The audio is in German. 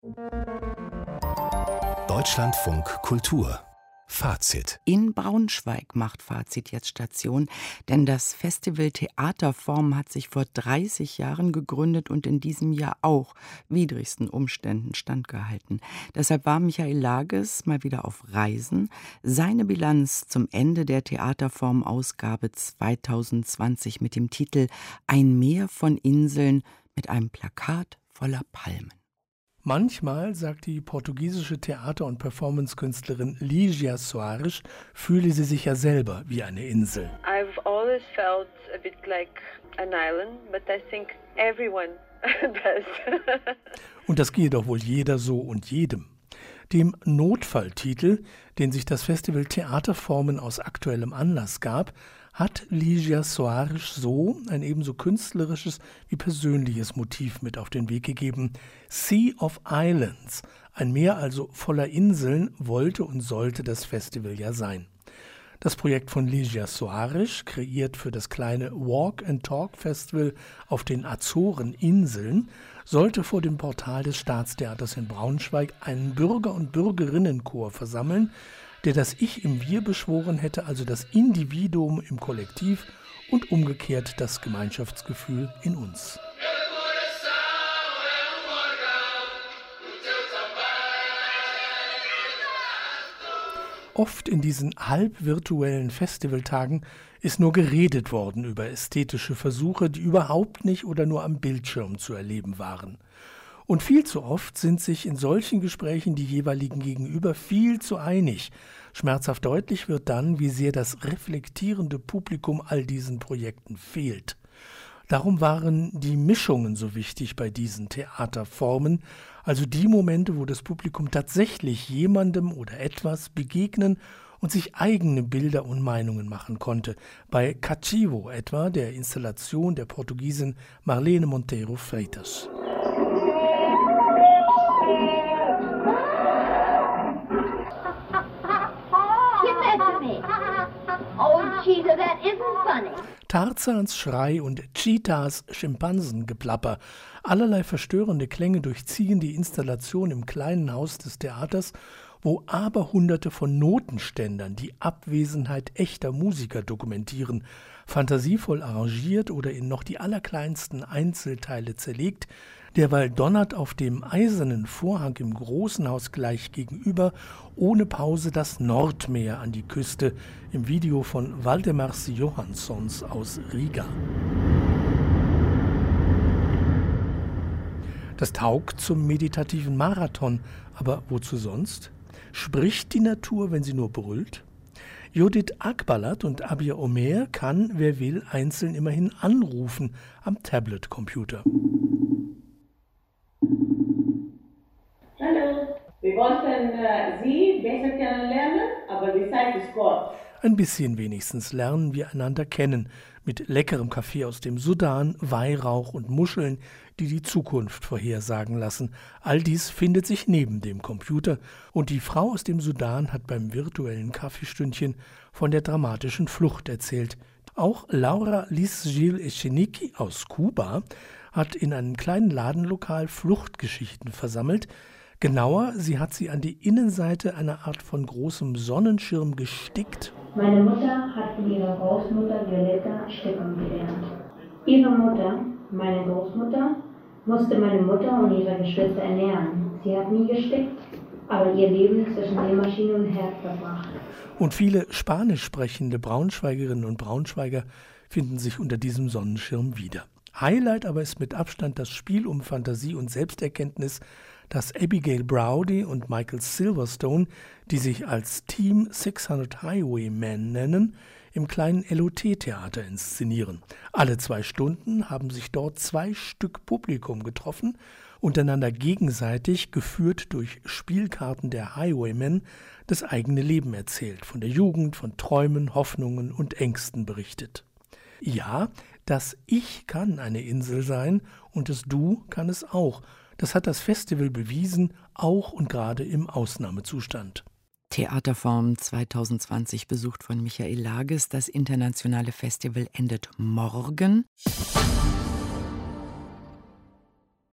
Deutschlandfunk Kultur Fazit. In Braunschweig macht Fazit jetzt Station, denn das Festival Theaterform hat sich vor 30 Jahren gegründet und in diesem Jahr auch widrigsten Umständen standgehalten. Deshalb war Michael Lages mal wieder auf Reisen. Seine Bilanz zum Ende der Theaterform-Ausgabe 2020 mit dem Titel »Ein Meer von Inseln« mit einem Plakat voller Palmen. Manchmal, sagt die portugiesische Theater- und Performancekünstlerin Lígia Soares, fühle sie sich ja selber wie eine Insel. I've always felt a bit like an island, but I think everyone does. Und das gehe doch wohl jeder so und jedem. Dem Notfalltitel, den sich das Festival Theaterformen aus aktuellem Anlass gab, hat Lígia Soares so ein ebenso künstlerisches wie persönliches Motiv mit auf den Weg gegeben. Sea of Islands, ein Meer also voller Inseln, wollte und sollte das Festival ja sein. Das Projekt von Lígia Soares, kreiert für das kleine Walk and Talk Festival auf den Azoreninseln, sollte vor dem Portal des Staatstheaters in Braunschweig einen Bürger- und Bürgerinnenchor versammeln, der das Ich im Wir beschworen hätte, also das Individuum im Kollektiv und umgekehrt das Gemeinschaftsgefühl in uns. Oft in diesen halbvirtuellen Festivaltagen ist nur geredet worden über ästhetische Versuche, die überhaupt nicht oder nur am Bildschirm zu erleben waren. Und viel zu oft sind sich in solchen Gesprächen die jeweiligen Gegenüber viel zu einig. Schmerzhaft deutlich wird dann, wie sehr das reflektierende Publikum all diesen Projekten fehlt. Darum waren die Mischungen so wichtig bei diesen Theaterformen, also die Momente, wo das Publikum tatsächlich jemandem oder etwas begegnen und sich eigene Bilder und Meinungen machen konnte. Bei Cativo etwa, der Installation der Portugiesin Marlene Monteiro Freitas. Tarzans Schrei und Cheetahs Schimpansengeplapper. Allerlei verstörende Klänge durchziehen die Installation im kleinen Haus des Theaters, wo Aberhunderte von Notenständern die Abwesenheit echter Musiker dokumentieren, fantasievoll arrangiert oder in noch die allerkleinsten Einzelteile zerlegt. Derweil donnert auf dem eisernen Vorhang im großen Haus gleich gegenüber ohne Pause das Nordmeer an die Küste im Video von Valdemars Johanssons aus Riga. Das taugt zum meditativen Marathon, aber wozu sonst? Spricht die Natur, wenn sie nur brüllt? Judith Akbalat und Abir Omer kann, wer will, einzeln immerhin anrufen am Tablet-Computer. Hallo, wir wollten Sie besser kennenlernen, aber die Zeit ist kurz. Ein bisschen wenigstens lernen wir einander kennen, mit leckerem Kaffee aus dem Sudan, Weihrauch und Muscheln, die die Zukunft vorhersagen lassen. All dies findet sich neben dem Computer und die Frau aus dem Sudan hat beim virtuellen Kaffeestündchen von der dramatischen Flucht erzählt. Auch Laura Liz-Gil Echenique aus Kuba hat in einem kleinen Ladenlokal Fluchtgeschichten versammelt. Genauer, sie hat sie an die Innenseite einer Art von großem Sonnenschirm gestickt. Meine Mutter hat von ihrer Großmutter Violetta sticken gelernt. Ihre Mutter, meine Großmutter, musste meine Mutter und ihre Geschwister ernähren. Sie hat nie gestickt, aber ihr Leben zwischen Nähmaschine und Herd verbracht. Und viele spanisch sprechende Braunschweigerinnen und Braunschweiger finden sich unter diesem Sonnenschirm wieder. Highlight aber ist mit Abstand das Spiel um Fantasie und Selbsterkenntnis, das Abigail Browdy und Michael Silverstone, die sich als Team 600 Highwaymen nennen, im kleinen LOT-Theater inszenieren. Alle 2 Stunden haben sich dort 2 Stück Publikum getroffen, untereinander gegenseitig, geführt durch Spielkarten der Highwaymen, das eigene Leben erzählt, von der Jugend, von Träumen, Hoffnungen und Ängsten berichtet. Ja, das Ich kann eine Insel sein und das Du kann es auch. Das hat das Festival bewiesen, auch und gerade im Ausnahmezustand. Theaterform 2020 besucht von Michael Lages. Das internationale Festival endet morgen.